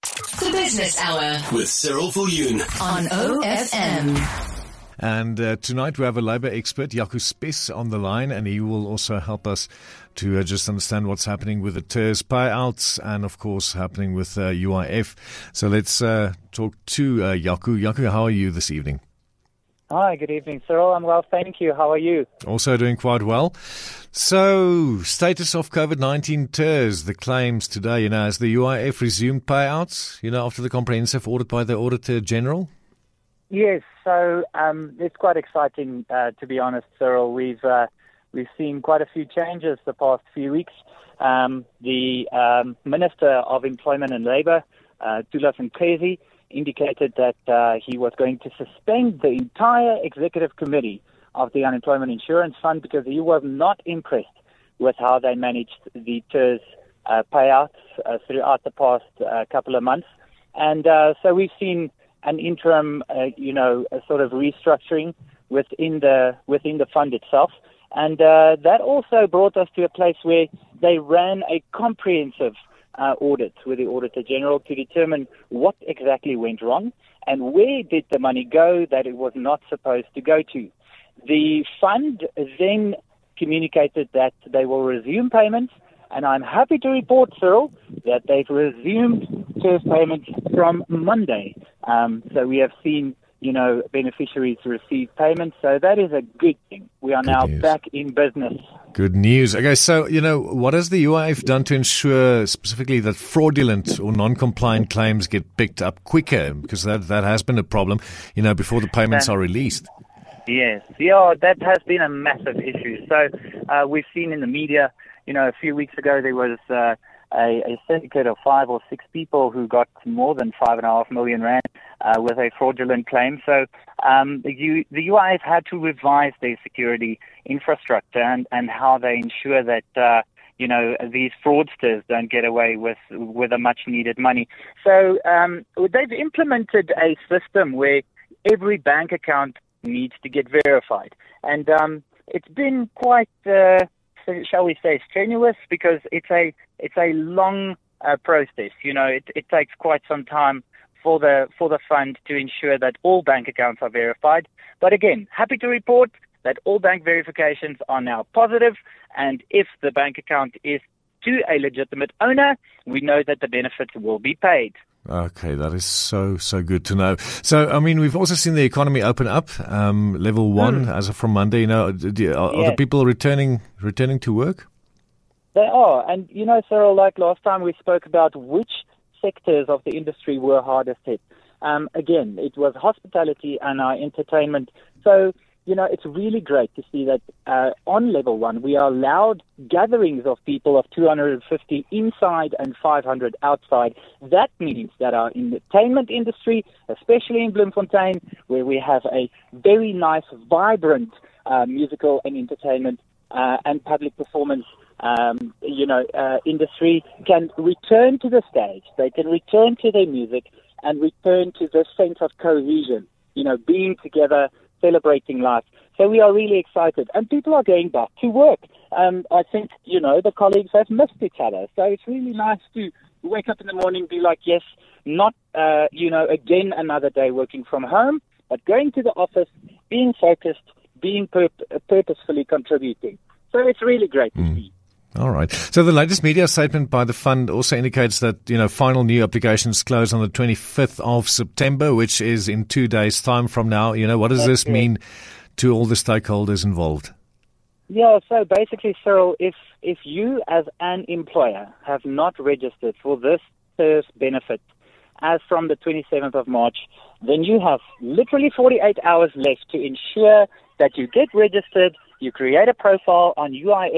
The Business Hour with Cyril Viljoen on OFM. And tonight we have a Labour expert, Jaco Spes, on the line, and he will also help us to just understand what's happening with the TERS payouts and, of course, happening with UIF. So let's talk to Jaco. Jaco, how are you this evening? Hi, good evening, Cyril. I'm well, thank you. How are you? Also doing quite well. So, status of COVID-19 TERS, the claims today, has the UIF resumed payouts, after the comprehensive audit by the Auditor General? Yes, so it's quite exciting, to be honest, Cyril. We've seen quite a few changes the past few weeks. The Minister of Employment and Labour, Thulas Nxesi, indicated that he was going to suspend the entire executive committee of the Unemployment Insurance Fund because he was not impressed with how they managed the TERS payouts throughout the past couple of months. And so we've seen an interim, a sort of restructuring within the fund itself. And that also brought us to a place where they ran a comprehensive audit with the Auditor General to determine what exactly went wrong and where did the money go that it was not supposed to go to. The fund then communicated that they will resume payments, and I'm happy to report, Cyril, that they've resumed TERS payments from Monday. So we have seen, beneficiaries receive payments, so that is a good thing. We are now back in business. Good news. Okay, so, what has the UIF done to ensure specifically that fraudulent or non-compliant claims get picked up quicker? Because that has been a problem, before the payments are released. Yes, yeah, that has been a massive issue. So we've seen in the media, a few weeks ago there was a syndicate of 5 or 6 people who got more than 5.5 million rand with a fraudulent claim. So the UIF had to revise their security infrastructure and how they ensure that these fraudsters don't get away with the much needed money. So they've implemented a system where every bank account needs to get verified, and it's been quite shall we say strenuous, because it's a long process. It takes quite some time for the fund to ensure that all bank accounts are verified. But again, happy to report that all bank verifications are now positive, and if the bank account is to a legitimate owner, we know that the benefits will be paid. Okay, that is so good to know. So, we've also seen the economy open up, level 1 as of from Monday. Are the people returning to work? They are. And, Cyril, like last time we spoke about which sectors of the industry were hardest hit. Again, it was hospitality and our entertainment. So, it's really great to see that on level 1, we are allowed gatherings of people of 250 inside and 500 outside. That means that our entertainment industry, especially in Bloemfontein, where we have a very nice, vibrant musical and entertainment and public performance industry, can return to the stage. They can return to their music and return to this sense of cohesion, being together, celebrating life. So we are really excited, and people are going back to work. I think, the colleagues have missed each other. So it's really nice to wake up in the morning, be like, yes, not, again, another day working from home, but going to the office, being focused, being purposefully contributing. So it's really great to see. All right. So the latest media statement by the fund also indicates that, final new applications close on the 25th of September, which is in 2 days' time from now. What does this mean to all the stakeholders involved? Yeah, so basically, Cyril, if you as an employer have not registered for this TERS benefit as from the 27th of March, then you have literally 48 hours left to ensure that you get registered. You create a profile on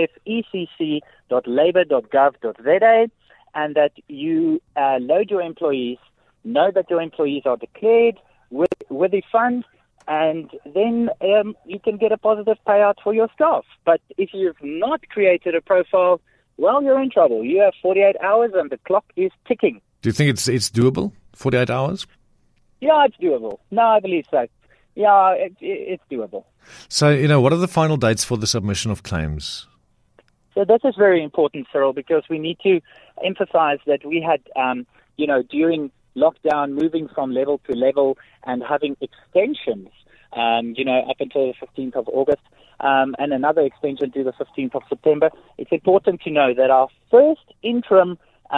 uifecc.labour.gov.za, and that you load your employees, know that your employees are declared with the fund, and then you can get a positive payout for your staff. But if you've not created a profile, well, you're in trouble. You have 48 hours and the clock is ticking. Do you think it's doable, 48 hours? Yeah, it's doable. No, I believe so. Yeah, it's doable. So, what are the final dates for the submission of claims? So this is very important, Cyril, because we need to emphasize that we had during lockdown, moving from level to level and having extensions, up until the 15th of August, and another extension to the 15th of September, it's important to know that our first interim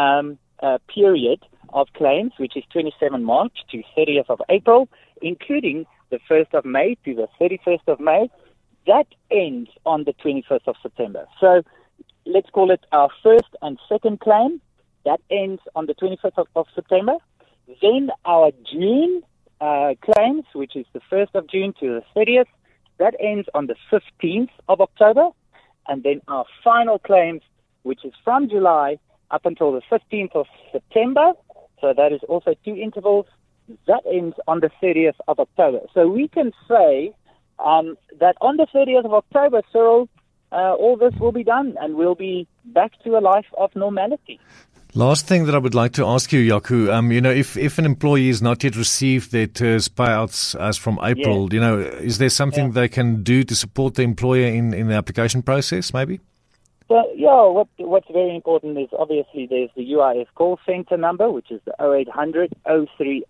period of claims, which is 27 March to 30th of April, including the 1st of May to the 31st of May, that ends on the 21st of September. So let's call it our first and second claim. That ends on the 21st of September. Then our June claims, which is the 1st of June to the 30th, that ends on the 15th of October. And then our final claims, which is from July up until the 15th of September, so that is also 2 intervals, that ends on the 30th of October. So we can say that on the 30th of October, Cyril, all this will be done and we'll be back to a life of normality. Last thing that I would like to ask you, Jaco, if an employee has not yet received their TERS payouts as from April, is there something they can do to support the employer in the application process, maybe? So, what's very important is obviously there's the UIF call center number, which is the 0800 030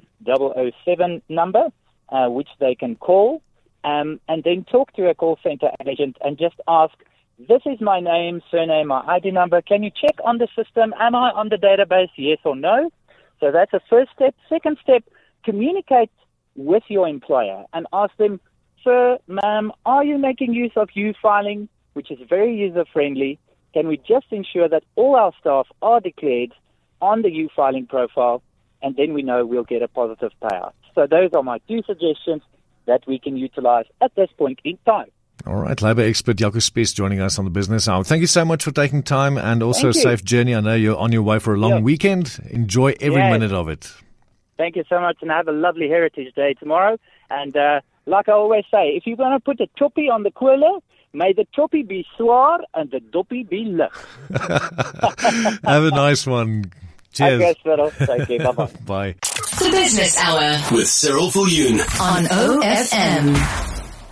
007 number, which they can call, and then talk to a call center agent and just ask, this is my name, surname, my ID number. Can you check on the system? Am I on the database? Yes or no? So that's the first step. Second step, communicate with your employer and ask them, sir, ma'am, are you making use of U-filing, which is very user-friendly? Can we just ensure that all our staff are declared on the U-filing profile, and then we know we'll get a positive payout. So those are my 2 suggestions that we can utilize at this point in time. All right, Labour expert Jaco Spies joining us on the Business Hour. Thank you so much for taking time and also a safe journey. I know you're on your way for a long weekend. Enjoy every minute of it. Thank you so much and have a lovely Heritage Day tomorrow. And like I always say, if you're going to put a toppie on the cooler, may the toppie be swaar and the doppie be lig. Have a nice one. Cheers. Okay, Cyril. Thank you. Bye-bye. Bye. The Business Hour with Cyril Viljoen on OFM.